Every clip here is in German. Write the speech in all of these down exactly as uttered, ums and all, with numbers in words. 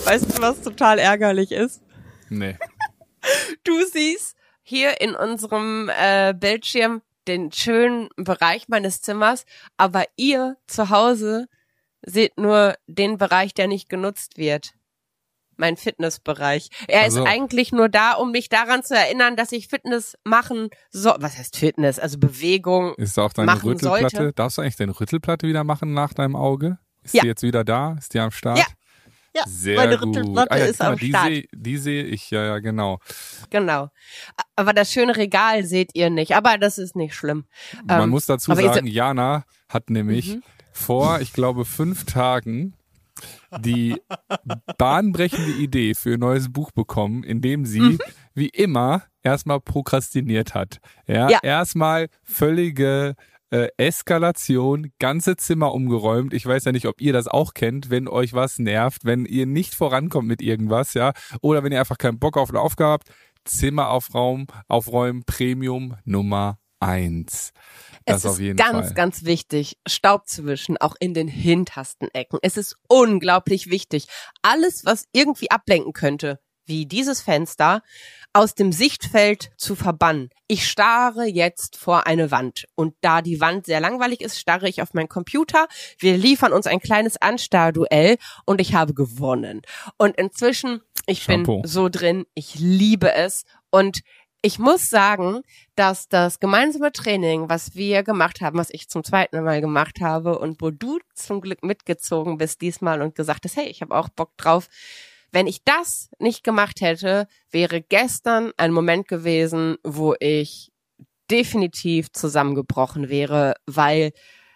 Weißt du, was total ärgerlich ist? Nee. Du siehst hier in unserem äh, Bildschirm den schönen Bereich meines Zimmers, aber ihr zu Hause seht nur den Bereich, der nicht genutzt wird. Mein Fitnessbereich. Er Also. ist eigentlich nur da, um mich daran zu erinnern, dass ich Fitness machen soll. Was heißt Fitness? Also Bewegung Ist auch deine machen Rüttelplatte? sollte. Darfst du eigentlich deine Rüttelplatte wieder machen nach deinem Auge? Ist Ja. die jetzt wieder da? Ist die am Start? Ja. Ja, Sehr meine gut. Rüttelplatte Ah, ja, ist guck mal, am die Start. Seh, die sehe ich, ja, ja, genau. Genau. Aber das schöne Regal seht ihr nicht. Aber das ist nicht schlimm. Man ähm, muss dazu aber ihr sagen, se- Jana hat nämlich Mhm. vor, ich glaube, fünf Tagen die bahnbrechende Idee für ein neues Buch bekommen, in dem sie, Mhm. wie immer, erstmal prokrastiniert hat. Ja, Ja. erstmal völlige äh, Eskalation, ganze Zimmer umgeräumt. Ich weiß ja nicht, ob ihr das auch kennt, wenn euch was nervt, wenn ihr nicht vorankommt mit irgendwas, ja, oder wenn ihr einfach keinen Bock auf eine Aufgabe habt. Zimmer aufräumen, aufräumen, Premium Nummer eins. Das Es auf ist jeden ganz, Fall. ganz wichtig, Staub zu wischen, auch in den hintersten Ecken. Es ist unglaublich wichtig. Alles, was irgendwie ablenken könnte, wie dieses Fenster, aus dem Sichtfeld zu verbannen. Ich starre jetzt vor eine Wand. Und da die Wand sehr langweilig ist, starre ich auf meinen Computer. Wir liefern uns ein kleines Anstarrduell und ich habe gewonnen. Und inzwischen, ich Shampoo. bin so drin, ich liebe es. Und ich muss sagen, dass das gemeinsame Training, was wir gemacht haben, was ich zum zweiten Mal gemacht habe und wo du zum Glück mitgezogen bist diesmal und gesagt hast, hey, ich habe auch Bock drauf. Wenn ich das nicht gemacht hätte, wäre gestern ein Moment gewesen, wo ich definitiv zusammengebrochen wäre, weil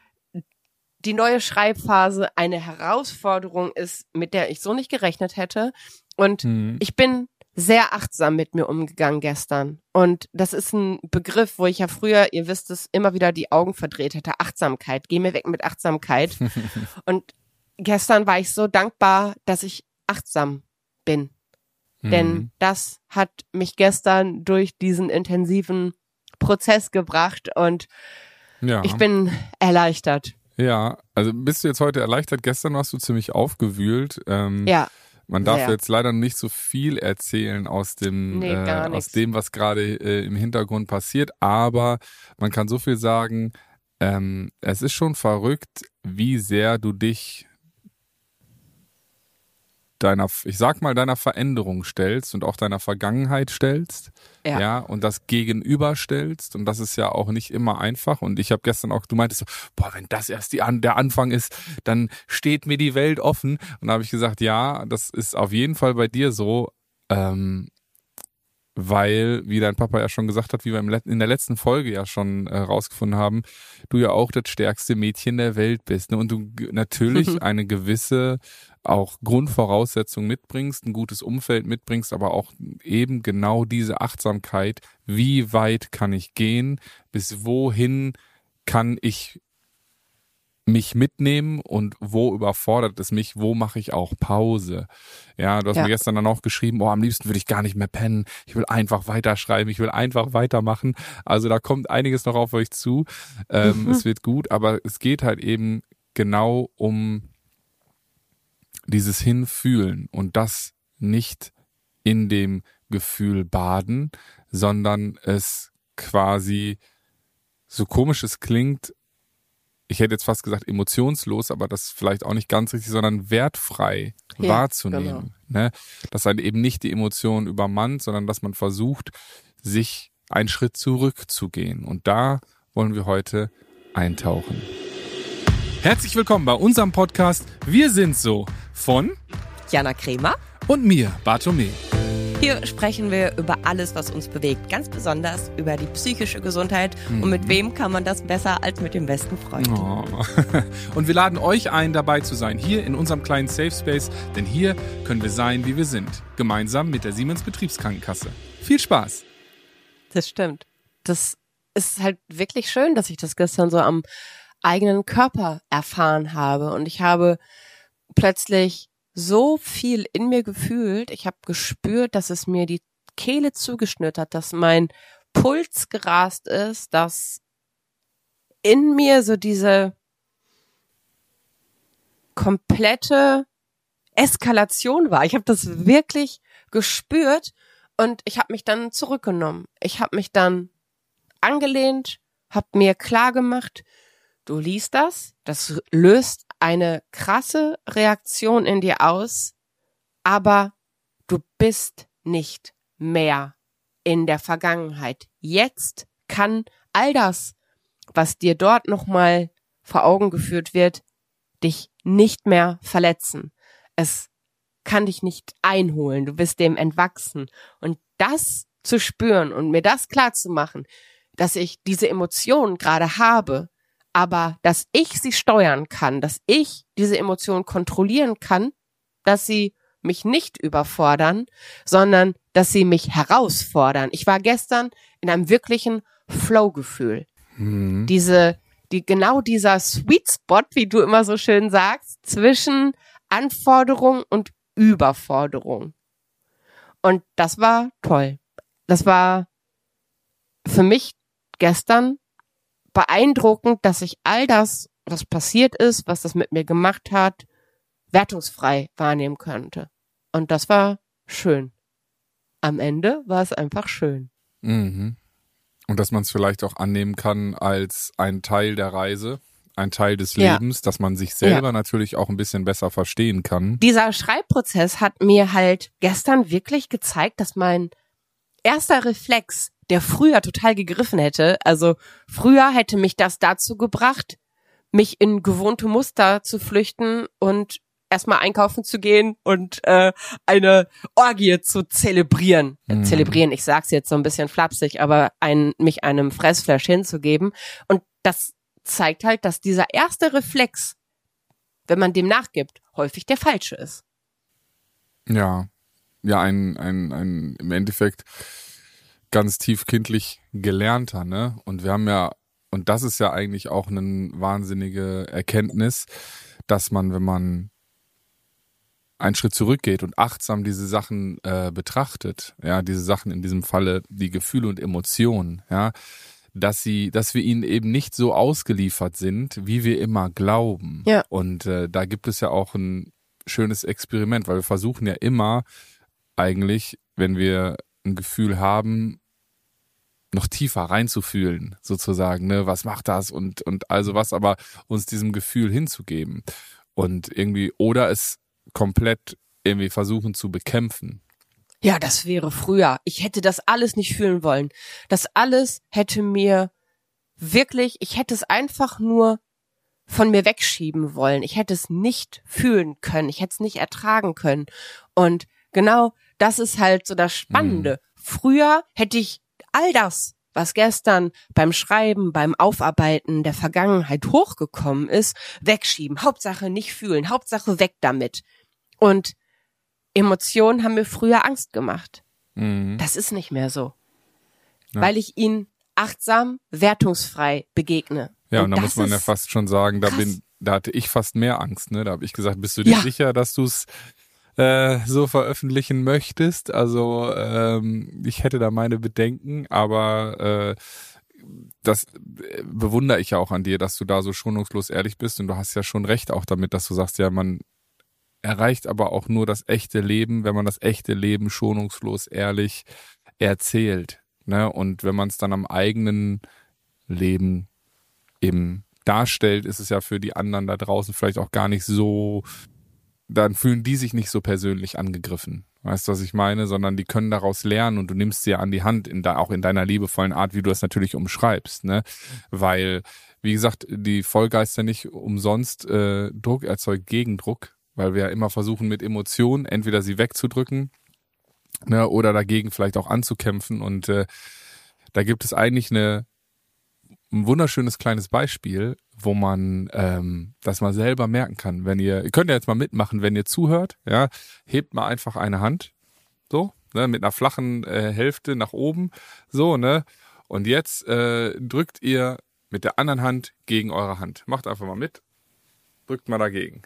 die neue Schreibphase eine Herausforderung ist, mit der ich so nicht gerechnet hätte. Und Hm. ich bin sehr achtsam mit mir umgegangen gestern. Und das ist ein Begriff, wo ich ja früher, ihr wisst es, immer wieder die Augen verdreht hätte. Achtsamkeit. Geh mir weg mit Achtsamkeit. Und gestern war ich so dankbar, dass ich achtsam bin. Denn Mhm. das hat mich gestern durch diesen intensiven Prozess gebracht und Ja. ich bin erleichtert. Ja, also bist du jetzt heute erleichtert? Gestern warst du ziemlich aufgewühlt. Ähm, Ja. Man darf sehr. jetzt leider nicht so viel erzählen aus dem, Nee, äh, gar aus nix. dem, was gerade äh, im Hintergrund passiert. Aber man kann so viel sagen, ähm, es ist schon verrückt, wie sehr du dich deiner, ich sag mal, deiner Veränderung stellst und auch deiner Vergangenheit stellst. Ja. Ja, und das gegenüberstellst. Und das ist ja auch nicht immer einfach. Und ich habe gestern auch, du meintest so, boah, wenn das erst die An- der Anfang ist, dann steht mir die Welt offen. Und da habe ich gesagt, ja, das ist auf jeden Fall bei dir so, ähm, weil, wie dein Papa ja schon gesagt hat, wie wir im Let- in der letzten Folge ja schon äh, rausgefunden haben, du ja auch das stärkste Mädchen der Welt bist. Ne? Und du g- natürlich eine gewisse auch Grundvoraussetzung mitbringst, ein gutes Umfeld mitbringst, aber auch eben genau diese Achtsamkeit. Wie weit kann ich gehen? Bis wohin kann ich mich mitnehmen und wo überfordert es mich, wo mache ich auch Pause. Ja, du hast Ja. mir gestern dann auch geschrieben, oh, am liebsten würde ich gar nicht mehr pennen, ich will einfach weiterschreiben, ich will einfach weitermachen. Also da kommt einiges noch auf euch zu, ähm, Mhm. es wird gut, aber es geht halt eben genau um dieses Hinfühlen und das nicht in dem Gefühl baden, sondern es quasi, so komisch es klingt, ich hätte jetzt fast gesagt emotionslos, aber das ist vielleicht auch nicht ganz richtig, sondern wertfrei Ja, wahrzunehmen. Ne? Dass dann eben nicht die Emotion übermannt, sondern dass man versucht, sich einen Schritt zurückzugehen. Und da wollen wir heute eintauchen. Herzlich willkommen bei unserem Podcast Wir sind so von Jana Kremer. und mir, Bartome. Hier sprechen wir über alles, was uns bewegt. Ganz besonders über die psychische Gesundheit. Mhm. Und mit wem kann man das besser als mit dem besten Freund? Oh. Und wir laden euch ein, dabei zu sein, hier in unserem kleinen Safe Space, denn hier können wir sein, wie wir sind, gemeinsam mit der Siemens Betriebskrankenkasse. Viel Spaß! Das stimmt. Das ist halt wirklich schön, dass ich das gestern so am eigenen Körper erfahren habe. Und ich habe plötzlich so viel in mir gefühlt. Ich habe gespürt, dass es mir die Kehle zugeschnürt hat, dass mein Puls gerast ist, dass in mir so diese komplette Eskalation war. Ich habe das wirklich gespürt und ich habe mich dann zurückgenommen. Ich habe mich dann angelehnt, habe mir klar gemacht, du liest das, das löst eine krasse Reaktion in dir aus, aber du bist nicht mehr in der Vergangenheit. Jetzt kann all das, was dir dort nochmal vor Augen geführt wird, dich nicht mehr verletzen. Es kann dich nicht einholen, du bist dem entwachsen. Und das zu spüren und mir das klar zu machen, dass ich diese Emotionen gerade habe, aber dass ich sie steuern kann, dass ich diese Emotionen kontrollieren kann, dass sie mich nicht überfordern, sondern dass sie mich herausfordern. Ich war gestern in einem wirklichen Flow-Gefühl. Mhm. Diese, die, genau dieser Sweet Spot, wie du immer so schön sagst, zwischen Anforderung und Überforderung. Und das war toll. Das war für mich gestern beeindruckend, dass ich all das, was passiert ist, was das mit mir gemacht hat, wertungsfrei wahrnehmen könnte. Und das war schön. Am Ende war es einfach schön. Mhm. Und dass man es vielleicht auch annehmen kann als ein Teil der Reise, ein Teil des Ja. Lebens, dass man sich selber Ja. natürlich auch ein bisschen besser verstehen kann. Dieser Schreibprozess hat mir halt gestern wirklich gezeigt, dass mein erster Reflex, der früher total gegriffen hätte, also früher hätte mich das dazu gebracht, mich in gewohnte Muster zu flüchten und erstmal einkaufen zu gehen und äh, eine Orgie zu zelebrieren. Mhm. Zelebrieren, ich sag's jetzt so ein bisschen flapsig, aber ein, mich einem Fressflash hinzugeben. Und das zeigt halt, dass dieser erste Reflex, wenn man dem nachgibt, häufig der falsche ist. Ja, ja, ein, ein, ein im Endeffekt ganz tief kindlich gelernter, ne? Und wir haben ja, und das ist ja eigentlich auch eine wahnsinnige Erkenntnis, dass man, wenn man einen Schritt zurückgeht und achtsam diese Sachen äh, betrachtet, ja, diese Sachen in diesem Falle, die Gefühle und Emotionen, ja, dass sie, dass wir ihnen eben nicht so ausgeliefert sind, wie wir immer glauben. Ja. Und äh, da gibt es ja auch ein schönes Experiment, weil wir versuchen ja immer eigentlich, wenn wir ein Gefühl haben, noch tiefer reinzufühlen, sozusagen, ne, was macht das und und also was, aber uns diesem Gefühl hinzugeben und irgendwie oder es komplett irgendwie versuchen zu bekämpfen. Ja, das wäre früher. Ich hätte das alles nicht fühlen wollen. Das alles hätte mir wirklich, ich hätte es einfach nur von mir wegschieben wollen. Ich hätte es nicht fühlen können. Ich hätte es nicht ertragen können. Und genau das ist halt so das Spannende. Mhm. Früher hätte ich all das, was gestern beim Schreiben, beim Aufarbeiten der Vergangenheit hochgekommen ist, wegschieben. Hauptsache nicht fühlen. Hauptsache weg damit. Und Emotionen haben mir früher Angst gemacht. Mhm. Das ist nicht mehr so. Ja. Weil ich ihnen achtsam, wertungsfrei begegne. Ja, und, und da das muss man ja ist fast schon sagen, da krass. bin, da hatte ich fast mehr Angst, ne? Da habe ich gesagt, bist du dir Ja. sicher, dass du es äh, so veröffentlichen möchtest? Also ähm, ich hätte da meine Bedenken, aber äh, das bewundere ich ja auch an dir, dass du da so schonungslos ehrlich bist und du hast ja schon recht auch damit, dass du sagst, ja, man erreicht aber auch nur das echte Leben, wenn man das echte Leben schonungslos ehrlich erzählt, ne? Und wenn man es dann am eigenen Leben eben darstellt, ist es ja für die anderen da draußen vielleicht auch gar nicht so, dann fühlen die sich nicht so persönlich angegriffen. Weißt du, was ich meine? Sondern die können daraus lernen und du nimmst sie ja an die Hand, in da, auch in deiner liebevollen Art, wie du das natürlich umschreibst, ne? Weil, wie gesagt, die Folge heißt ja nicht umsonst, äh, Druck erzeugt Gegendruck, weil wir ja immer versuchen mit Emotionen entweder sie wegzudrücken, ne, oder dagegen vielleicht auch anzukämpfen und äh, da gibt es eigentlich eine ein wunderschönes kleines Beispiel, wo man ähm, das mal selber merken kann. Wenn ihr, ihr könnt ja jetzt mal mitmachen, wenn ihr zuhört, ja, hebt mal einfach eine Hand, so, ne, mit einer flachen äh, Hälfte nach oben, so, ne, und jetzt äh, drückt ihr mit der anderen Hand gegen eure Hand. Macht einfach mal mit, drückt mal dagegen.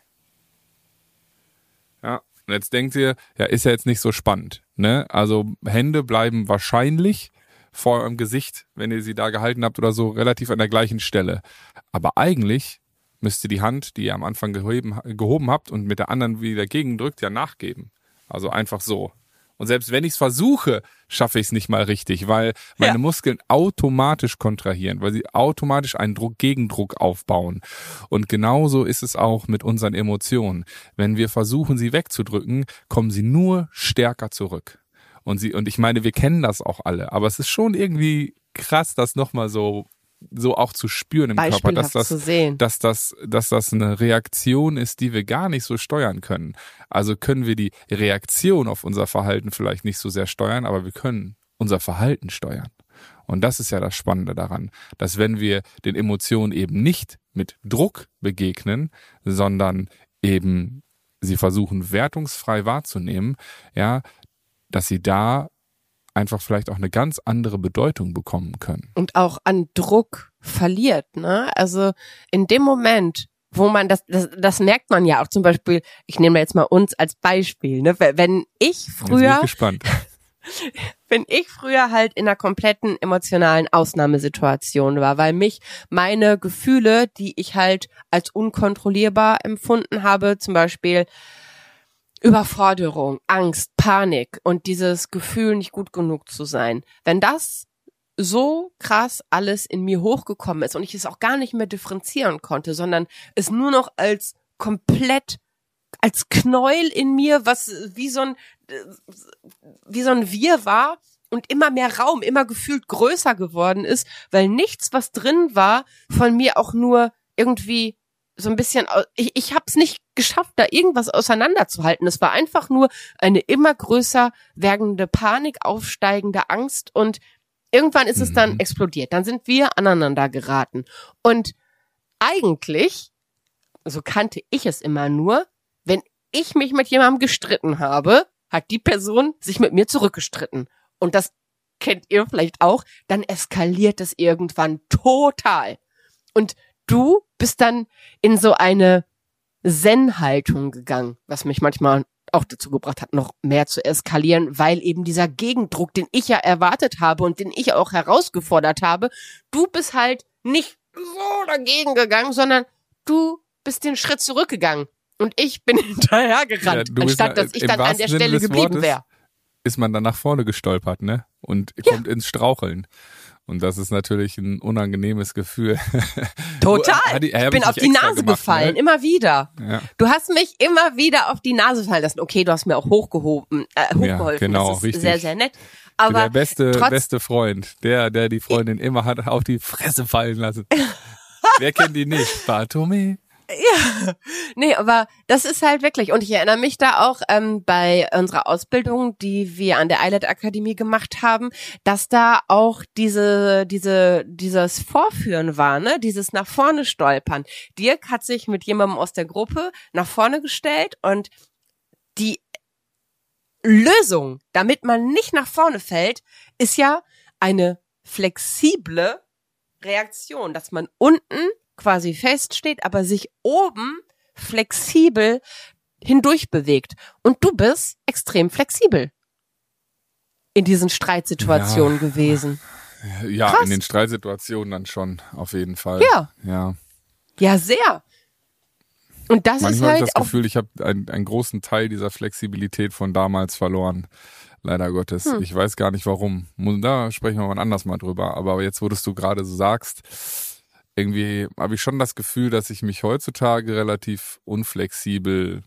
Ja, und jetzt denkt ihr, ja, ist ja jetzt nicht so spannend, ne, also Hände bleiben wahrscheinlich vor eurem Gesicht, wenn ihr sie da gehalten habt oder so, relativ an der gleichen Stelle. Aber eigentlich müsst ihr die Hand, die ihr am Anfang gehoben, gehoben habt und mit der anderen wieder gegendrückt, ja nachgeben. Also einfach so. Und selbst wenn ich es versuche, schaffe ich es nicht mal richtig, weil meine ja. Muskeln automatisch kontrahieren, weil sie automatisch einen Druck, Gegendruck aufbauen. Und genauso ist es auch mit unseren Emotionen. Wenn wir versuchen, sie wegzudrücken, kommen sie nur stärker zurück. Und sie, und ich meine, wir kennen das auch alle, aber es ist schon irgendwie krass, das nochmal so so auch zu spüren im Körper, dass das, zu sehen. dass das, dass das eine Reaktion ist, die wir gar nicht so steuern können. Also können wir die Reaktion auf unser Verhalten vielleicht nicht so sehr steuern, aber wir können unser Verhalten steuern. Und das ist ja das Spannende daran, dass wenn wir den Emotionen eben nicht mit Druck begegnen, sondern eben sie versuchen wertungsfrei wahrzunehmen, ja, dass sie da einfach vielleicht auch eine ganz andere Bedeutung bekommen können. Und auch an Druck verliert, ne? Also in dem Moment, wo man das, das, das merkt man ja auch zum Beispiel, ich nehme jetzt mal uns als Beispiel, ne? Wenn ich früher, Jetzt bin ich gespannt. wenn ich früher halt in einer kompletten emotionalen Ausnahmesituation war, weil mich meine Gefühle, die ich halt als unkontrollierbar empfunden habe, zum Beispiel Überforderung, Angst, Panik und dieses Gefühl, nicht gut genug zu sein. Wenn das so krass alles in mir hochgekommen ist und ich es auch gar nicht mehr differenzieren konnte, sondern es nur noch als komplett, als Knäuel in mir, was wie so ein, wie so ein Wir war und immer mehr Raum, immer gefühlt größer geworden ist, weil nichts, was drin war, von mir auch nur irgendwie so ein bisschen, ich, ich habe es nicht geschafft, da irgendwas auseinanderzuhalten. Es war einfach nur eine immer größer werdende Panik, aufsteigende Angst und irgendwann ist es dann explodiert. Dann sind wir aneinander geraten. Und eigentlich, so kannte ich es immer nur, wenn ich mich mit jemandem gestritten habe, hat die Person sich mit mir zurückgestritten. Und das kennt ihr vielleicht auch, dann eskaliert es irgendwann total. Und du bist dann in so eine Zen-Haltung gegangen, was mich manchmal auch dazu gebracht hat, noch mehr zu eskalieren, weil eben dieser Gegendruck, den ich ja erwartet habe und den ich auch herausgefordert habe, du bist halt nicht so dagegen gegangen, sondern du bist den Schritt zurückgegangen und ich bin hinterhergerannt, ja, anstatt ja, dass ich dann an der Stelle geblieben wäre. Ist man dann nach vorne gestolpert, ne? Und ja. kommt ins Straucheln. Und das ist natürlich ein unangenehmes Gefühl. Total. Du, ich bin auf die Nase gemacht, gefallen, ne? Immer wieder. Ja. Du hast mich immer wieder auf die Nase fallen lassen. Okay, du hast mir auch hochgehoben, äh, hochgeholfen. Ja, genau, das ist richtig. sehr, sehr nett. Aber der beste, trotz- beste Freund, der, der die Freundin immer hat auf die Fresse fallen lassen. Wer kennt ihn nicht? Bartome. Ja, nee, aber das ist halt wirklich, und ich erinnere mich da auch ähm, bei unserer Ausbildung, die wir an der Eilert Akademie gemacht haben, dass da auch diese, diese, dieses Vorführen war, ne, dieses nach vorne stolpern. Dirk hat sich mit jemandem aus der Gruppe nach vorne gestellt und die Lösung, damit man nicht nach vorne fällt, ist ja eine flexible Reaktion, dass man unten quasi feststeht, aber sich oben flexibel hindurch bewegt. Und du bist extrem flexibel in diesen Streitsituationen ja. gewesen. Ja, Krass. In den Streitsituationen dann schon, auf jeden Fall. Ja. Ja, ja sehr. Und das Manchmal ist habe halt ich das auch Gefühl, ich habe einen, einen großen Teil dieser Flexibilität von damals verloren. Leider Gottes. Hm. Ich weiß gar nicht warum. Da sprechen wir mal anders mal drüber. Aber jetzt, wo du gerade so sagst, irgendwie habe ich schon das Gefühl, dass ich mich heutzutage relativ unflexibel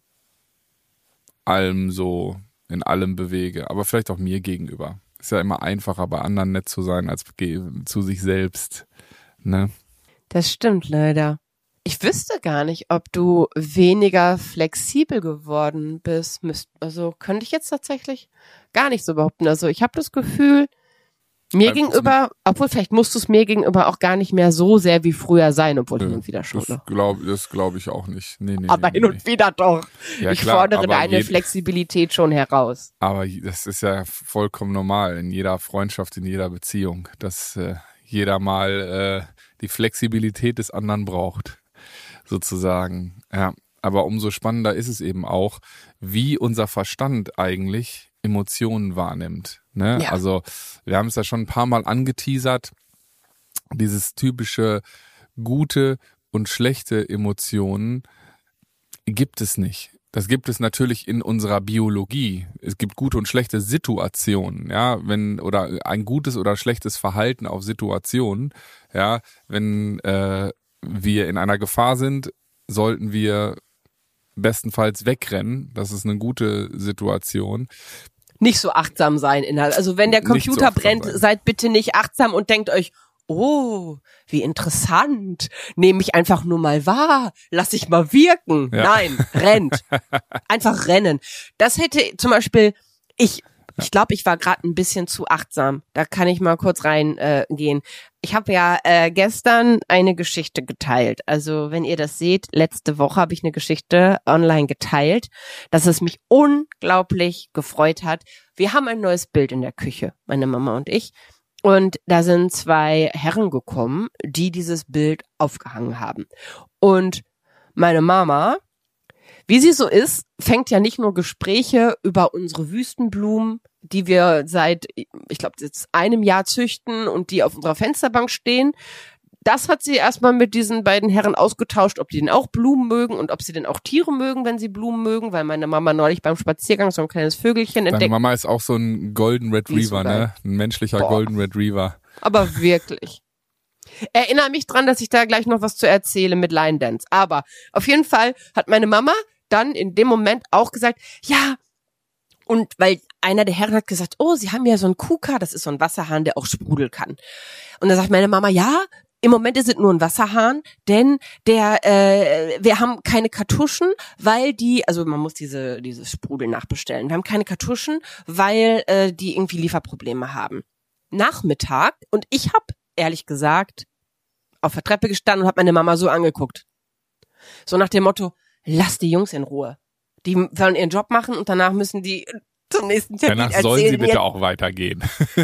allem so in allem bewege. Aber vielleicht auch mir gegenüber. Ist ja immer einfacher, bei anderen nett zu sein, als zu sich selbst. Ne? Das stimmt leider. Ich wüsste gar nicht, ob du weniger flexibel geworden bist. Also könnte ich jetzt tatsächlich gar nicht so behaupten. Also ich habe das Gefühl, mir gegenüber, obwohl vielleicht musst du es mir gegenüber auch gar nicht mehr so sehr wie früher sein, obwohl hin und wieder schon. Das glaube das glaub ich auch nicht. Nee, nee, aber nee, hin nee. und wieder doch. Ja, ich klar, fordere deine jed- Flexibilität schon heraus. Aber das ist ja vollkommen normal in jeder Freundschaft, in jeder Beziehung, dass äh, jeder mal äh, die Flexibilität des anderen braucht, sozusagen. Ja, aber umso spannender ist es eben auch, wie unser Verstand eigentlich Emotionen wahrnimmt. Ne? Ja. Also wir haben es ja schon ein paar Mal angeteasert, dieses typische gute, und schlechte Emotionen gibt es nicht. Das gibt es natürlich in unserer Biologie. Es gibt gute und schlechte Situationen, ja, wenn oder ein gutes oder schlechtes Verhalten auf Situationen, ja, wenn äh, wir in einer Gefahr sind, sollten wir bestenfalls wegrennen. Das ist eine gute Situation. Nicht so achtsam sein. Also wenn der Computer so brennt, sein. Seid bitte nicht achtsam und denkt euch, oh, wie interessant. Nehme ich einfach nur mal wahr. Lass ich mal wirken. Ja. Nein, rennt. Einfach rennen. Das hätte zum Beispiel, ich ich glaube, ich war gerade ein bisschen zu achtsam. Da kann ich mal kurz reingehen. Äh, gehen. Ich habe ja äh, gestern eine Geschichte geteilt. Also wenn ihr das seht, letzte Woche habe ich eine Geschichte online geteilt, dass es mich unglaublich gefreut hat. Wir haben ein neues Bild in der Küche, meine Mama und ich. Und da sind zwei Herren gekommen, die dieses Bild aufgehangen haben. Und meine Mama, wie sie so ist, fängt ja nicht nur Gespräche über unsere Wüstenblumen, die wir seit, ich glaube, jetzt einem Jahr züchten und die auf unserer Fensterbank stehen. Das hat sie erstmal mit diesen beiden Herren ausgetauscht, ob die denn auch Blumen mögen und ob sie denn auch Tiere mögen, wenn sie Blumen mögen, weil meine Mama neulich beim Spaziergang so ein kleines Vögelchen entdeckt. Deine Mama ist auch so ein Golden Retriever, ne? Ein menschlicher Boah. Golden Retriever. Aber wirklich. Erinnere mich dran, dass ich da gleich noch was zu erzählen mit Line Dance. Aber auf jeden Fall hat meine Mama dann in dem Moment auch gesagt, ja, und weil einer der Herren hat gesagt, oh, sie haben ja so einen Kuka, das ist so ein Wasserhahn, der auch sprudeln kann. Und dann sagt meine Mama, ja, im Moment ist es nur ein Wasserhahn, denn der, äh, wir haben keine Kartuschen, weil die, also man muss diese dieses Sprudel nachbestellen. Wir haben keine Kartuschen, weil äh, die irgendwie Lieferprobleme haben. Nachmittag und ich habe ehrlich gesagt auf der Treppe gestanden und habe meine Mama so angeguckt, so nach dem Motto: Lass die Jungs in Ruhe. Die sollen ihren Job machen und danach müssen die zum nächsten Termin Danach erzählen. sollen sie bitte auch weitergehen.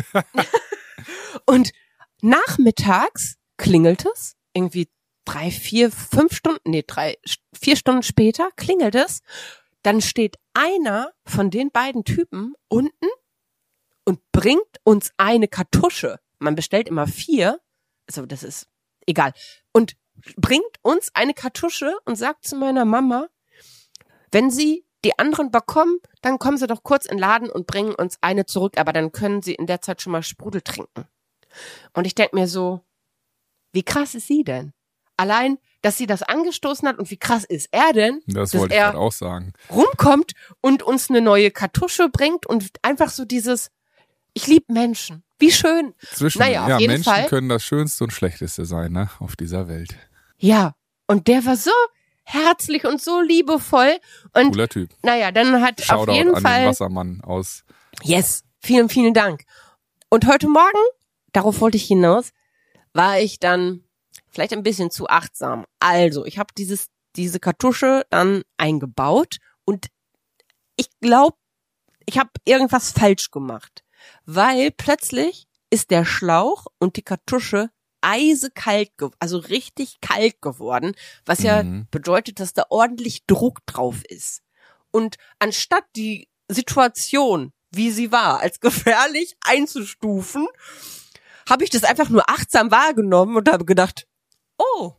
Und nachmittags klingelt es, irgendwie drei, vier, fünf Stunden, nee, drei, vier Stunden später klingelt es. Dann steht einer von den beiden Typen unten und bringt uns eine Kartusche. Man bestellt immer vier, also das ist egal. Und bringt uns eine Kartusche und sagt zu meiner Mama, wenn sie die anderen bekommen, dann kommen sie doch kurz in den Laden und bringen uns eine zurück, aber dann können sie in der Zeit schon mal Sprudel trinken. Und ich denke mir so, wie krass ist sie denn? Allein, dass sie das angestoßen hat und wie krass ist er denn, das dass wollte ich er gerade auch sagen, rumkommt und uns eine neue Kartusche bringt und einfach so dieses, ich liebe Menschen. Wie schön. Zwischen, naja, auf ja, jeden Menschen Fall. können das Schönste und Schlechteste sein, ne, auf dieser Welt. Ja, und der war so herzlich und so liebevoll. Und cooler Typ. Naja, dann hat Shoutout auf jeden an Fall den Wassermann aus. Yes, vielen, vielen Dank. Und heute Morgen, darauf wollte ich hinaus, war ich dann vielleicht ein bisschen zu achtsam. Also, ich habe dieses diese Kartusche dann eingebaut und ich glaube, ich habe irgendwas falsch gemacht, weil plötzlich ist der Schlauch und die Kartusche eisekalt, also richtig kalt geworden, was ja mhm. bedeutet, dass da ordentlich Druck drauf ist. Und anstatt die Situation, wie sie war, als gefährlich einzustufen, habe ich das einfach nur achtsam wahrgenommen und habe gedacht, oh,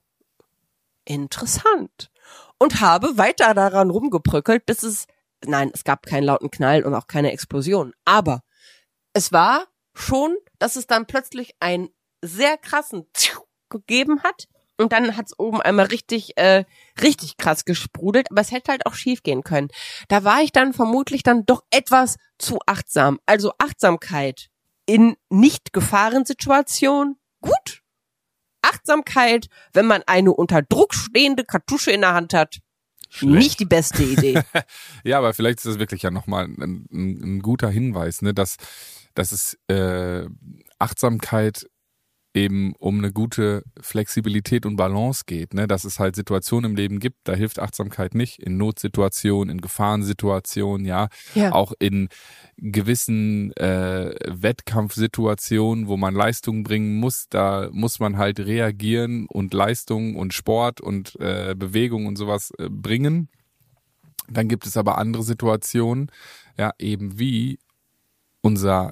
interessant. Und habe weiter daran rumgebröckelt, bis es, nein, es gab keinen lauten Knall und auch keine Explosion. Aber es war schon, dass es dann plötzlich einen sehr krassen gegeben hat und dann hat's oben einmal richtig, äh, richtig krass gesprudelt, aber es hätte halt auch schief gehen können. Da war ich dann vermutlich dann doch etwas zu achtsam. Also Achtsamkeit in Nicht-Gefahrensituationen, gut. Achtsamkeit, wenn man eine unter Druck stehende Kartusche in der Hand hat, schlecht. Nicht die beste Idee. Ja, aber vielleicht ist das wirklich ja nochmal ein, ein, ein guter Hinweis, ne, dass, dass es äh, Achtsamkeit eben um eine gute Flexibilität und Balance geht, ne, dass es halt Situationen im Leben gibt, da hilft Achtsamkeit nicht, in Notsituationen, in Gefahrensituationen, ja, ja. auch in gewissen äh, Wettkampfsituationen, wo man Leistung bringen muss, da muss man halt reagieren und Leistung und Sport und äh, Bewegung und sowas äh, bringen. Dann gibt es aber andere Situationen, ja, eben wie unser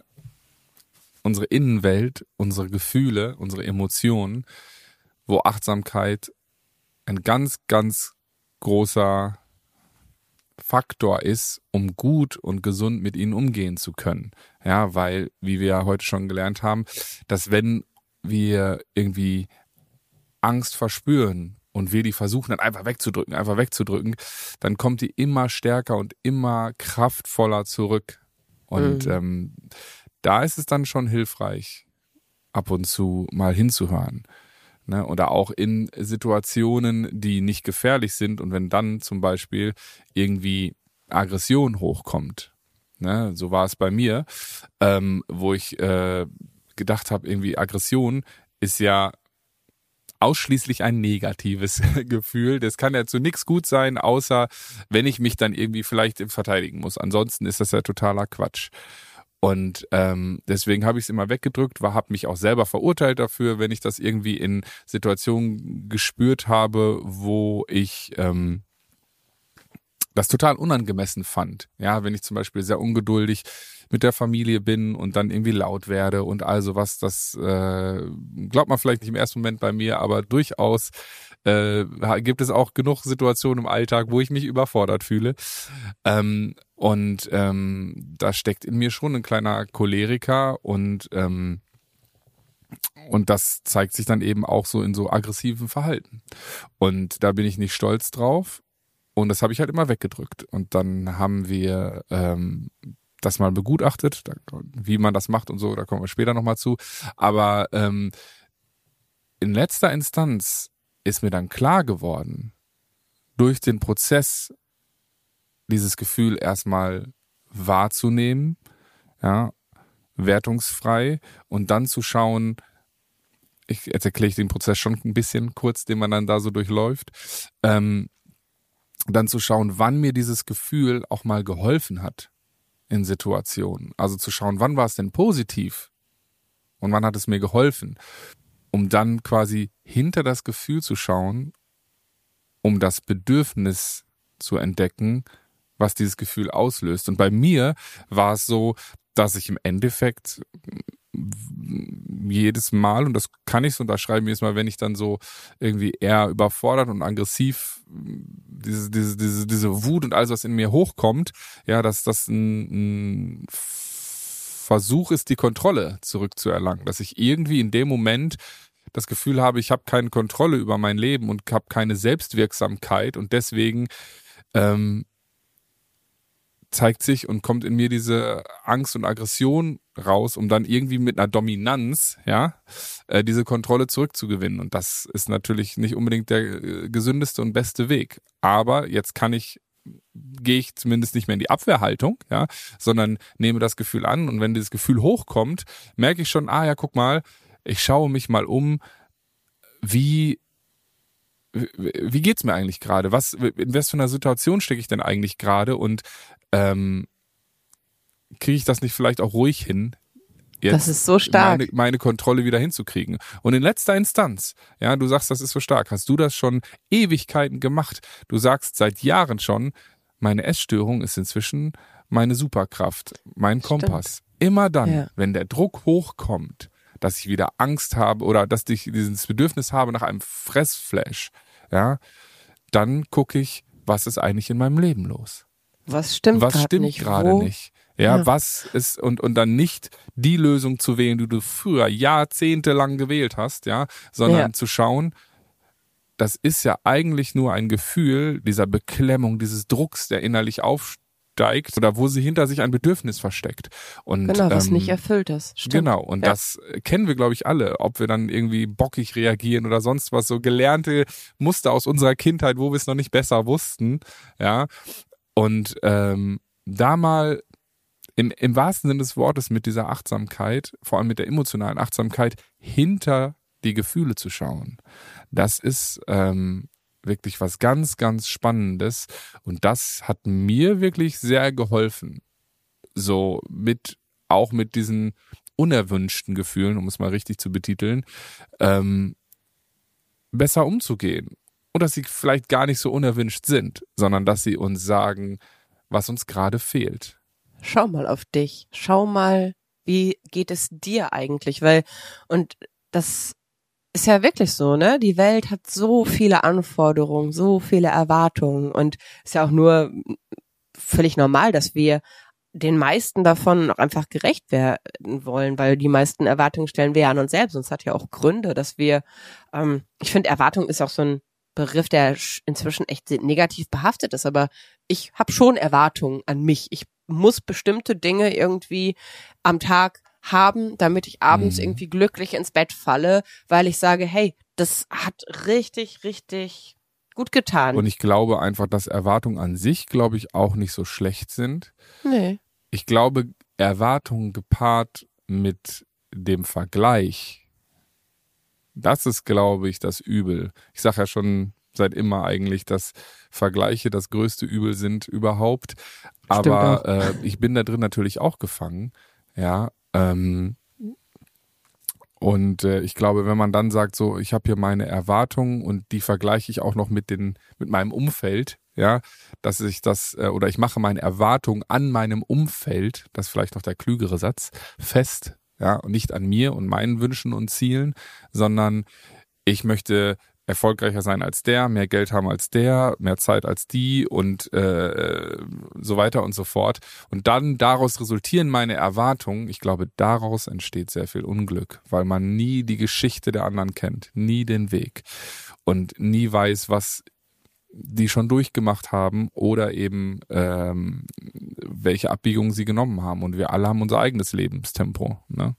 unsere Innenwelt, unsere Gefühle, unsere Emotionen, wo Achtsamkeit ein ganz, ganz großer Faktor ist, um gut und gesund mit ihnen umgehen zu können. Ja, weil, wie wir ja heute schon gelernt haben, dass wenn wir irgendwie Angst verspüren und wir die versuchen dann einfach wegzudrücken, einfach wegzudrücken, dann kommt die immer stärker und immer kraftvoller zurück. Und mhm. ähm, da ist es dann schon hilfreich, ab und zu mal hinzuhören. Ne? Oder auch in Situationen, die nicht gefährlich sind und wenn dann zum Beispiel irgendwie Aggression hochkommt. Ne? So war es bei mir, ähm, wo ich äh, gedacht habe, irgendwie Aggression ist ja ausschließlich ein negatives Gefühl. Das kann ja zu nichts gut sein, außer wenn ich mich dann irgendwie vielleicht verteidigen muss. Ansonsten ist das ja totaler Quatsch. Und ähm, deswegen habe ich es immer weggedrückt, war, habe mich auch selber verurteilt dafür, wenn ich das irgendwie in Situationen gespürt habe, wo ich ähm, das total unangemessen fand. Ja, wenn ich zum Beispiel sehr ungeduldig mit der Familie bin und dann irgendwie laut werde und all sowas, das äh, glaubt man vielleicht nicht im ersten Moment bei mir, aber durchaus äh, gibt es auch genug Situationen im Alltag, wo ich mich überfordert fühle. Ähm, und ähm, da steckt in mir schon ein kleiner Choleriker und ähm, und das zeigt sich dann eben auch so in so aggressiven Verhalten. Und da bin ich nicht stolz drauf. Und das habe ich halt immer weggedrückt. Und dann haben wir ähm, das mal begutachtet, da, wie man das macht und so, da kommen wir später nochmal zu. Aber ähm, in letzter Instanz ist mir dann klar geworden, durch den Prozess dieses Gefühl erstmal wahrzunehmen, ja, wertungsfrei und dann zu schauen, ich, jetzt erkläre ich den Prozess schon ein bisschen kurz, den man dann da so durchläuft, ähm, dann zu schauen, wann mir dieses Gefühl auch mal geholfen hat in Situationen. Also zu schauen, wann war es denn positiv und wann hat es mir geholfen, um dann quasi hinter das Gefühl zu schauen, um das Bedürfnis zu entdecken, was dieses Gefühl auslöst. Und bei mir war es so, dass ich im Endeffekt jedes Mal, und das kann ich so unterschreiben, jedes Mal, wenn ich dann so irgendwie eher überfordert und aggressiv diese, diese, diese, diese Wut und alles, was in mir hochkommt, ja, dass das ein, ein Versuch ist, die Kontrolle zurückzuerlangen, dass ich irgendwie in dem Moment das Gefühl habe, ich habe keine Kontrolle über mein Leben und habe keine Selbstwirksamkeit und deswegen ähm, zeigt sich und kommt in mir diese Angst und Aggression raus, um dann irgendwie mit einer Dominanz, ja, äh, diese Kontrolle zurückzugewinnen. Und das ist natürlich nicht unbedingt der äh, gesündeste und beste Weg. Aber jetzt kann ich, gehe ich zumindest nicht mehr in die Abwehrhaltung, ja, sondern nehme das Gefühl an. Und wenn dieses Gefühl hochkommt, merke ich schon, ah ja, guck mal, ich schaue mich mal um, wie wie geht's mir eigentlich gerade? Was, in was für einer Situation stecke ich denn eigentlich gerade? Und ähm, kriege ich das nicht vielleicht auch ruhig hin, jetzt das ist so stark. Meine, meine Kontrolle wieder hinzukriegen? Und in letzter Instanz, ja, du sagst, das ist so stark. Hast du das schon Ewigkeiten gemacht? Du sagst seit Jahren schon, meine Essstörung ist inzwischen meine Superkraft, mein Kompass. Stimmt. Immer dann, ja. wenn der Druck hochkommt, dass ich wieder Angst habe oder dass ich dieses Bedürfnis habe nach einem Fressflash, ja, dann gucke ich, was ist eigentlich in meinem Leben los? Was stimmt was gerade stimmt nicht? gerade Wo? nicht? Ja, ja, was ist und und dann nicht die Lösung zu wählen, die du früher jahrzehntelang gewählt hast, ja, sondern ja. zu schauen, das ist ja eigentlich nur ein Gefühl dieser Beklemmung, dieses Drucks, der innerlich aufsteigt oder wo sie hinter sich ein Bedürfnis versteckt. Und, genau, was ähm, nicht erfüllt ist. Stimmt. Genau, und ja. das kennen wir, glaube ich, alle, ob wir dann irgendwie bockig reagieren oder sonst was, so gelernte Muster aus unserer Kindheit, wo wir es noch nicht besser wussten, ja. Und ähm, da mal im, im wahrsten Sinne des Wortes mit dieser Achtsamkeit, vor allem mit der emotionalen Achtsamkeit, hinter die Gefühle zu schauen. Das ist ähm, wirklich was ganz, ganz Spannendes und das hat mir wirklich sehr geholfen. So mit, auch mit diesen unerwünschten Gefühlen, um es mal richtig zu betiteln, ähm, besser umzugehen. Und dass sie vielleicht gar nicht so unerwünscht sind, sondern dass sie uns sagen, was uns gerade fehlt. Schau mal auf dich. Schau mal, wie geht es dir eigentlich? Weil, und das ist ja wirklich so, ne? Die Welt hat so viele Anforderungen, so viele Erwartungen und ist ja auch nur völlig normal, dass wir den meisten davon auch einfach gerecht werden wollen, weil die meisten Erwartungen stellen wir an uns selbst. Und es hat ja auch Gründe, dass wir, ähm, ich finde, Erwartung ist auch so ein Begriff, der inzwischen echt negativ behaftet ist, aber ich habe schon Erwartungen an mich. Ich muss bestimmte Dinge irgendwie am Tag haben, damit ich abends mhm. irgendwie glücklich ins Bett falle, weil ich sage, hey, das hat richtig, richtig gut getan. Und ich glaube einfach, dass Erwartungen an sich, glaube ich, auch nicht so schlecht sind. Nee. Ich glaube, Erwartungen gepaart mit dem Vergleich, das ist, glaube ich, das Übel. Ich sage ja schon seit immer eigentlich, dass Vergleiche das größte Übel sind überhaupt. Aber äh, ich bin da drin natürlich auch gefangen. Ja. Ähm, und äh, ich glaube, wenn man dann sagt, so, ich habe hier meine Erwartungen und die vergleiche ich auch noch mit den mit meinem Umfeld, ja, dass ich das äh, oder ich mache meine Erwartungen an meinem Umfeld, das ist vielleicht noch der klügere Satz, fest. Ja, und nicht an mir und meinen Wünschen und Zielen, sondern ich möchte erfolgreicher sein als der, mehr Geld haben als der, mehr Zeit als die und äh, so weiter und so fort. Und dann daraus resultieren meine Erwartungen. Ich glaube, daraus entsteht sehr viel Unglück, weil man nie die Geschichte der anderen kennt, nie den Weg und nie weiß, was die schon durchgemacht haben oder eben ähm, welche Abbiegungen sie genommen haben. Und wir alle haben unser eigenes Lebenstempo. Ne?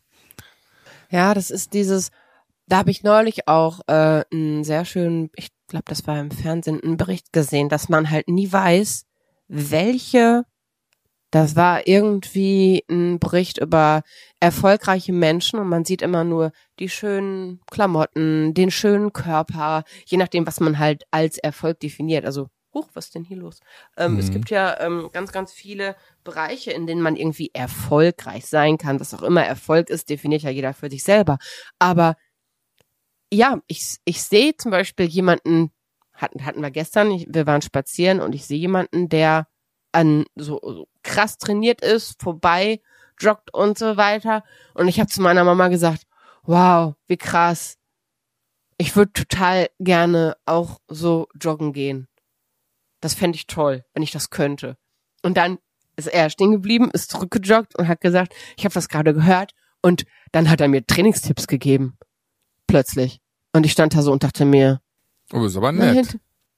Ja, das ist dieses, da habe ich neulich auch äh, einen sehr schönen, ich glaube, das war im Fernsehen, einen Bericht gesehen, dass man halt nie weiß, welche, das war irgendwie ein Bericht über erfolgreiche Menschen und man sieht immer nur die schönen Klamotten, den schönen Körper, je nachdem, was man halt als Erfolg definiert. Also, huch, was ist denn hier los? Ähm, mhm. Es gibt ja ähm, ganz, ganz viele Bereiche, in denen man irgendwie erfolgreich sein kann. Was auch immer Erfolg ist, definiert ja jeder für sich selber. Aber ja, ich, ich sehe zum Beispiel jemanden, hatten, hatten wir gestern, ich, wir waren spazieren und ich sehe jemanden, der an so, so krass trainiert ist, vorbei joggt und so weiter. Und ich habe zu meiner Mama gesagt, wow, wie krass. Ich würde total gerne auch so joggen gehen. Das fände ich toll, wenn ich das könnte. Und dann ist er stehen geblieben, ist zurückgejoggt und hat gesagt, ich habe das gerade gehört. Und dann hat er mir Trainingstipps gegeben. Plötzlich. Und ich stand da so und dachte mir, oh, ist aber nett.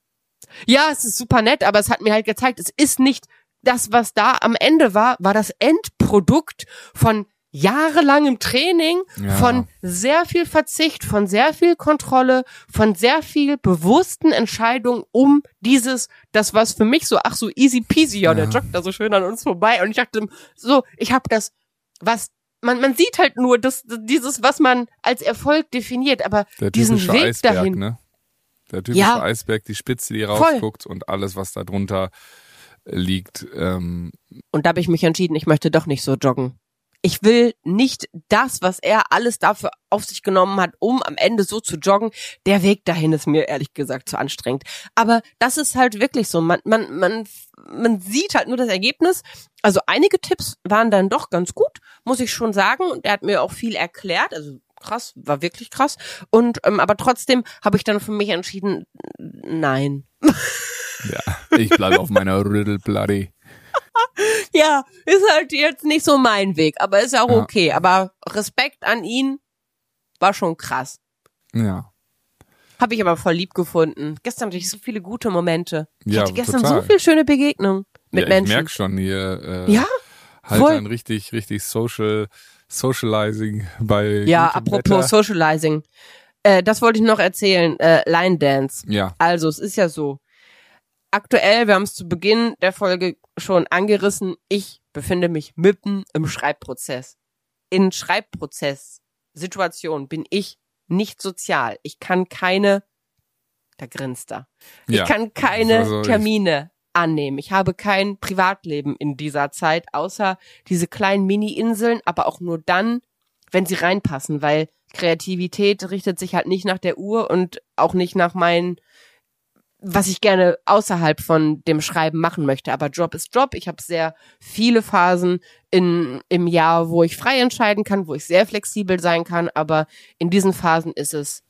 Ja, es ist super nett, aber es hat mir halt gezeigt, es ist nicht das, was da am Ende war, war das Endprodukt von jahrelangem Training, ja. von sehr viel Verzicht, von sehr viel Kontrolle, von sehr viel bewussten Entscheidungen um dieses, das was für mich so, ach so easy peasy, ja, ja. der joggt da so schön an uns vorbei und ich dachte so, ich habe das, was Man, man sieht halt nur das, dieses, was man als Erfolg definiert, aber der diesen Weg Eisberg, dahin. Ne? Der typische ja. Eisberg, die Spitze, die rausguckt voll. Und alles, was da drunter liegt. Ähm. Und da habe ich mich entschieden, ich möchte doch nicht so joggen. Ich will nicht das, was er alles dafür auf sich genommen hat, um am Ende so zu joggen. Der Weg dahin ist mir ehrlich gesagt zu anstrengend. Aber das ist halt wirklich so. Man, man, man, man sieht halt nur das Ergebnis. Also einige Tipps waren dann doch ganz gut, muss ich schon sagen. Und er hat mir auch viel erklärt. Also krass, war wirklich krass. Und ähm, aber trotzdem habe ich dann für mich entschieden, nein. Ja, ich bleibe auf meiner Riddle-Bloody. Ja, ist halt jetzt nicht so mein Weg, aber ist auch ja. okay. Aber Respekt an ihn war schon krass. Ja. Habe ich aber voll lieb gefunden. Gestern hatte ich so viele gute Momente. Ich ja, hatte gestern total. so viele schöne Begegnungen mit ja, Menschen. Ich merke schon hier. Äh, ja, halt voll. ein richtig, richtig social, socializing bei. Ja, apropos Wetter. Socializing. Äh, das wollte ich noch erzählen. Äh, Line Dance. Ja. Also, es ist ja so. Aktuell, wir haben es zu Beginn der Folge schon angerissen, ich befinde mich mitten im Schreibprozess. In Schreibprozess-Situationen bin ich nicht sozial. Ich kann keine, da grinst er, ja. ich kann keine also Termine ich. annehmen. Ich habe kein Privatleben in dieser Zeit, außer diese kleinen Mini-Inseln, aber auch nur dann, wenn sie reinpassen, weil Kreativität richtet sich halt nicht nach der Uhr und auch nicht nach meinen was ich gerne außerhalb von dem Schreiben machen möchte. Aber Job ist Job. Ich habe sehr viele Phasen in, im Jahr, wo ich frei entscheiden kann, wo ich sehr flexibel sein kann. Aber in diesen Phasen ist es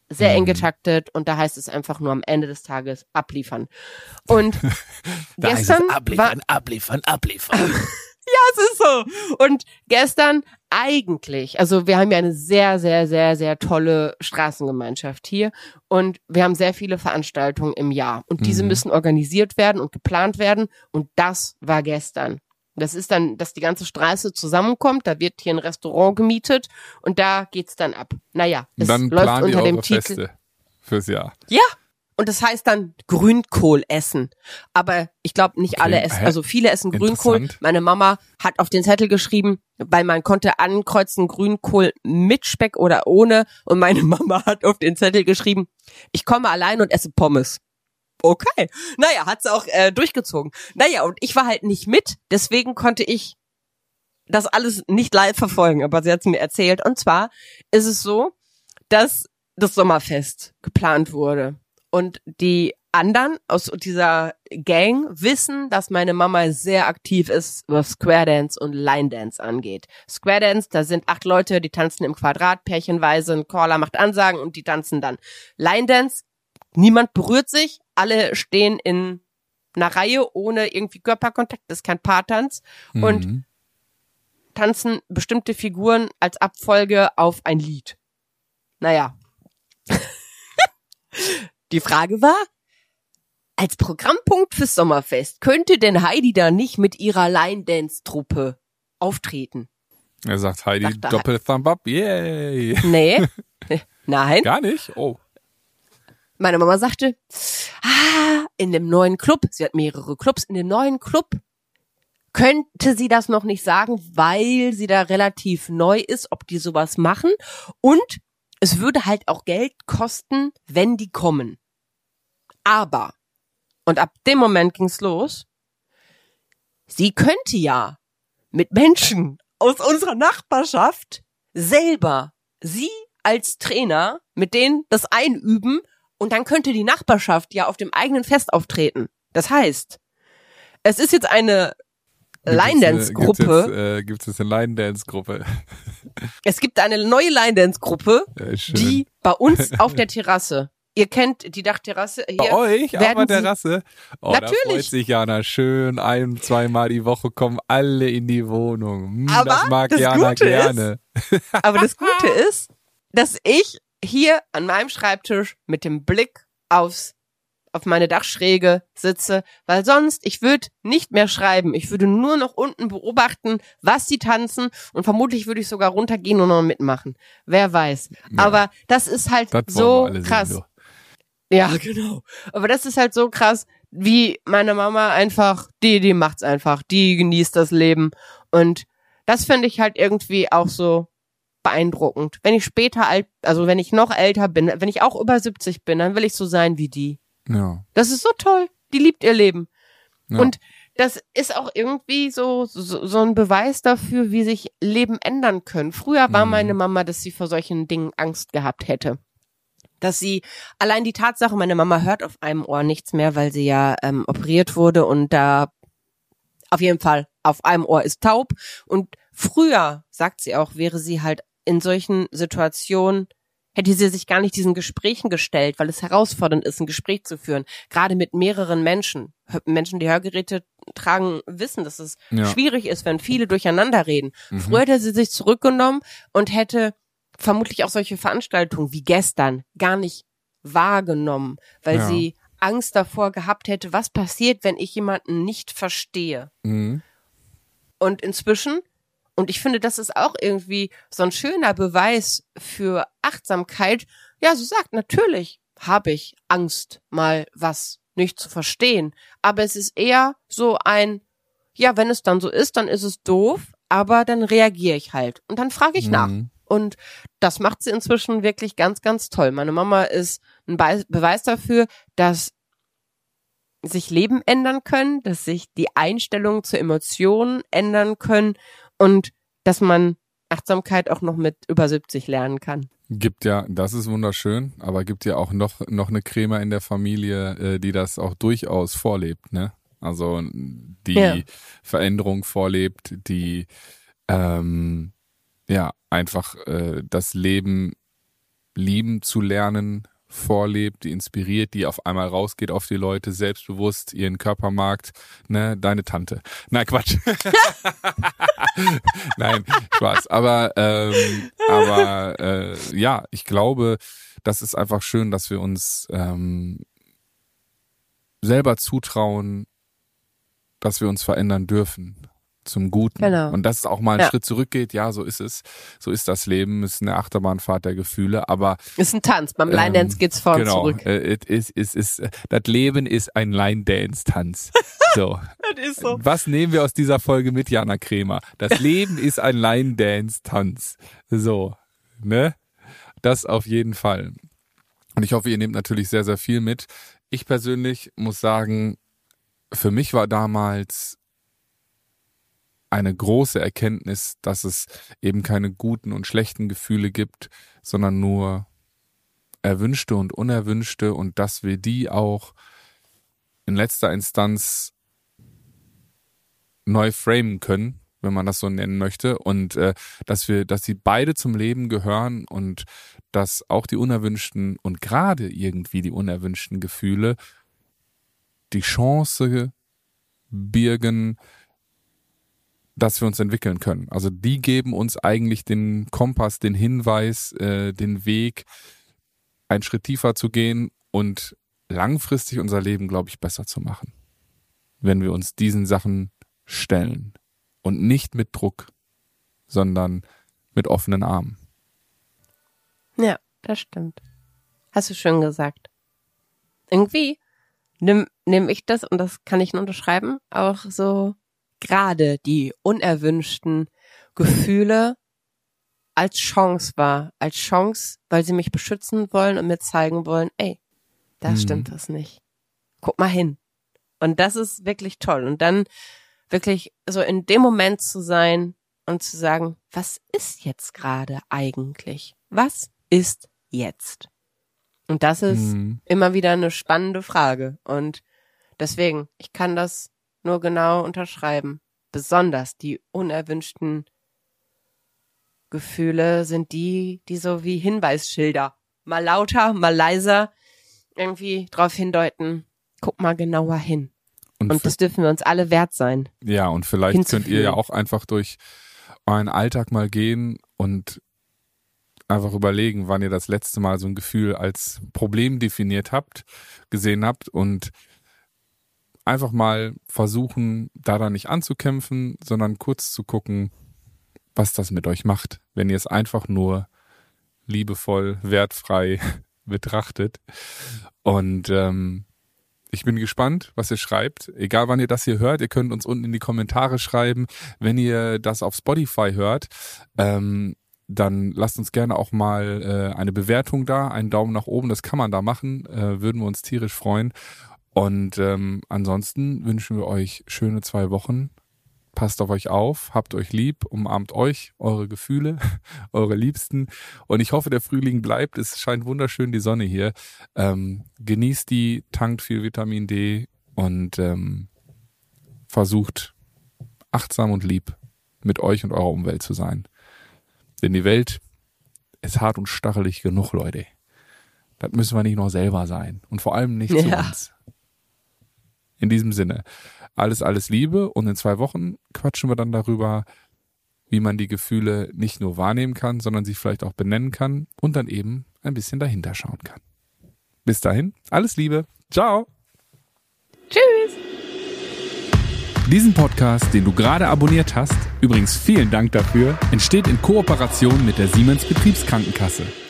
sehr eng Mhm. getaktet und da heißt es einfach nur am Ende des Tages abliefern. Und Da heißt gestern es war, abliefern, abliefern, abliefern. es ist so. Und gestern eigentlich, also wir haben ja eine sehr, sehr, sehr, sehr tolle Straßengemeinschaft hier und wir haben sehr viele Veranstaltungen im Jahr und diese Mhm. müssen organisiert werden und geplant werden und das war gestern. Das ist dann, dass die ganze Straße zusammenkommt, da wird hier ein Restaurant gemietet und da geht's dann ab. Naja, es Dann läuft planen die unter dem eure Titel. Feste fürs Jahr. Ja. Und das heißt dann Grünkohl essen. Aber ich glaube, nicht Okay, alle essen, hä? also viele essen Grünkohl. Interessant. Meine Mama hat auf den Zettel geschrieben, weil man konnte ankreuzen Grünkohl mit Speck oder ohne. Und meine Mama hat auf den Zettel geschrieben, ich komme allein und esse Pommes. Okay. Naja, hat sie auch äh, durchgezogen. Naja, und ich war halt nicht mit, deswegen konnte ich das alles nicht live verfolgen, aber sie hat es mir erzählt. Und zwar ist es so, dass das Sommerfest geplant wurde. Und die anderen aus dieser Gang wissen, dass meine Mama sehr aktiv ist, was Square Dance und Line Dance angeht. Square Dance, da sind acht Leute, die tanzen im Quadrat, pärchenweise, ein Caller macht Ansagen und die tanzen dann. Line Dance, niemand berührt sich, alle stehen in einer Reihe ohne irgendwie Körperkontakt, das ist kein Paartanz und Mhm. tanzen bestimmte Figuren als Abfolge auf ein Lied. Naja. Die Frage war, als Programmpunkt fürs Sommerfest könnte denn Heidi da nicht mit ihrer Line-Dance-Truppe auftreten? Er sagt Heidi, Sagt er Doppel Thumb Up, yay. Nee. Nein. Gar nicht? Oh. Meine Mama sagte, ah, in dem neuen Club, sie hat mehrere Clubs, in dem neuen Club könnte sie das noch nicht sagen, weil sie da relativ neu ist, ob die sowas machen. Und es würde halt auch Geld kosten, wenn die kommen. Aber, und ab dem Moment ging's los, sie könnte ja mit Menschen aus unserer Nachbarschaft selber, sie als Trainer, mit denen das einüben und dann könnte die Nachbarschaft ja auf dem eigenen Fest auftreten. Das heißt, es ist jetzt eine Line-Dance-Gruppe. Gibt es äh, gibt's jetzt eine Line-Dance-Gruppe? Es gibt eine neue Line-Dance-Gruppe, Ja, schön. die bei uns auf der Terrasse. Ihr kennt die Dachterrasse hier. Bei euch auf werden der sie- Terrasse? Oh, da Natürlich. freut sich Jana schön. Ein, zweimal die Woche kommen alle in die Wohnung. Hm, Aber das mag das Jana Gute gerne. Aber das Gute ist, dass ich hier an meinem Schreibtisch mit dem Blick aufs auf meine Dachschräge sitze, weil sonst, ich würde nicht mehr schreiben. Ich würde nur noch unten beobachten, was sie tanzen und vermutlich würde ich sogar runtergehen und noch mitmachen. Wer weiß. Ja. Aber das ist halt Das so wollen wir alle krass. sehen, Ja, genau. Aber das ist halt so krass, wie meine Mama einfach, die, die macht's einfach, die genießt das Leben. Und das finde ich halt irgendwie auch so beeindruckend. Wenn ich später alt, also wenn ich noch älter bin, wenn ich auch über siebzig bin, dann will ich so sein wie die. du. Ja. Das ist so toll. Die liebt ihr Leben. Ja. Und das ist auch irgendwie so, so, so ein Beweis dafür, wie sich Leben ändern können. Früher war Mhm. meine Mama, dass sie vor solchen Dingen Angst gehabt hätte. Dass sie, allein die Tatsache, meine Mama hört auf einem Ohr nichts mehr, weil sie ja ähm, operiert wurde und da auf jeden Fall auf einem Ohr ist taub. Und früher, sagt sie auch, wäre sie halt in solchen Situationen, hätte sie sich gar nicht diesen Gesprächen gestellt, weil es herausfordernd ist, ein Gespräch zu führen. Gerade mit mehreren Menschen. Menschen, die Hörgeräte tragen, wissen, dass es Ja. schwierig ist, wenn viele durcheinander reden. Mhm. Früher hätte sie sich zurückgenommen und hätte vermutlich auch solche Veranstaltungen wie gestern gar nicht wahrgenommen, weil Ja. sie Angst davor gehabt hätte, was passiert, wenn ich jemanden nicht verstehe. Mhm. Und inzwischen, und ich finde, das ist auch irgendwie so ein schöner Beweis für Achtsamkeit. Ja, sie sagt, natürlich habe ich Angst, mal was nicht zu verstehen. Aber es ist eher so ein, ja, wenn es dann so ist, dann ist es doof, aber dann reagiere ich halt. Und dann frage ich nach. Mhm. Und das macht sie inzwischen wirklich ganz, ganz toll. Meine Mama ist ein Be- Beweis dafür, dass sich Leben ändern können, dass sich die Einstellung zu Emotionen ändern können und dass man Achtsamkeit auch noch mit über siebzig lernen kann. Gibt ja, das ist wunderschön, aber gibt ja auch noch, noch eine Creme in der Familie, äh, die das auch durchaus vorlebt, ne? Also die Ja. Veränderung vorlebt, die ähm, ja einfach äh, das Leben lieben zu lernen vorlebt, die inspiriert, die auf einmal rausgeht auf die Leute, selbstbewusst ihren Körper mag, ne, deine Tante. Na Quatsch. Nein, Spaß. Aber ähm, aber äh, ja, ich glaube, das ist einfach schön, dass wir uns ähm, selber zutrauen, dass wir uns verändern dürfen zum Guten. Genau. Und dass es auch mal einen ja. Schritt zurückgeht, ja, so ist es. So ist das Leben, ist eine Achterbahnfahrt der Gefühle, aber ist ein Tanz, beim Line Dance ähm, geht's vor genau, und zurück. Äh, it is, it is, das Leben ist ein Line Dance Tanz. So. Das ist so. Was nehmen wir aus dieser Folge mit, Jana Kremer? Das Leben ist ein Line Dance Tanz. So, ne? Das auf jeden Fall. Und ich hoffe, ihr nehmt natürlich sehr, sehr viel mit. Ich persönlich muss sagen, für mich war damals eine große Erkenntnis, dass es eben keine guten und schlechten Gefühle gibt, sondern nur erwünschte und unerwünschte und dass wir die auch in letzter Instanz neu framen können, wenn man das so nennen möchte, und äh, dass wir, dass sie beide zum Leben gehören und dass auch die unerwünschten und gerade irgendwie die unerwünschten Gefühle die Chance birgen, dass wir uns entwickeln können. Also die geben uns eigentlich den Kompass, den Hinweis, äh, den Weg, einen Schritt tiefer zu gehen und langfristig unser Leben, glaube ich, besser zu machen, wenn wir uns diesen Sachen stellen und nicht mit Druck, sondern mit offenen Armen. Ja, das stimmt. Hast du schön gesagt. Irgendwie nehme nehm ich das, und das kann ich nur unterschreiben, auch so gerade die unerwünschten Gefühle als Chance wahr. Als Chance, weil sie mich beschützen wollen und mir zeigen wollen, ey, da mhm. stimmt das nicht. Guck mal hin. Und das ist wirklich toll. Und dann wirklich so in dem Moment zu sein und zu sagen, was ist jetzt gerade eigentlich? Was ist jetzt? Und das ist mhm. immer wieder eine spannende Frage. Und deswegen, ich kann das nur genau unterschreiben. Besonders die unerwünschten Gefühle sind die, die so wie Hinweisschilder, mal lauter, mal leiser, irgendwie drauf hindeuten, guck mal genauer hin. Und, und das dürfen wir uns alle wert sein. Ja, und vielleicht könnt ihr ja auch einfach durch euren Alltag mal gehen und einfach überlegen, wann ihr das letzte Mal so ein Gefühl als Problem definiert habt, gesehen habt, und einfach mal versuchen, da dann nicht anzukämpfen, sondern kurz zu gucken, was das mit euch macht, wenn ihr es einfach nur liebevoll, wertfrei betrachtet. Und ähm, ich bin gespannt, was ihr schreibt. Egal wann ihr das hier hört, ihr könnt uns unten in die Kommentare schreiben. Wenn ihr das auf Spotify hört, ähm, dann lasst uns gerne auch mal äh, eine Bewertung da, einen Daumen nach oben, das kann man da machen, äh, würden wir uns tierisch freuen. Und ähm, ansonsten wünschen wir euch schöne zwei Wochen. Passt auf euch auf, habt euch lieb, umarmt euch, eure Gefühle, eure Liebsten. Und ich hoffe, der Frühling bleibt. Es scheint wunderschön die Sonne hier. Ähm, genießt die, tankt viel Vitamin D und ähm, versucht achtsam und lieb mit euch und eurer Umwelt zu sein. Denn die Welt ist hart und stachelig genug, Leute. Das müssen wir nicht noch selber sein. Und vor allem nicht ja. zu uns. In diesem Sinne, alles, alles Liebe, und in zwei Wochen quatschen wir dann darüber, wie man die Gefühle nicht nur wahrnehmen kann, sondern sie vielleicht auch benennen kann und dann eben ein bisschen dahinter schauen kann. Bis dahin, alles Liebe. Ciao. Tschüss. Diesen Podcast, den du gerade abonniert hast, übrigens vielen Dank dafür, entsteht in Kooperation mit der Siemens Betriebskrankenkasse.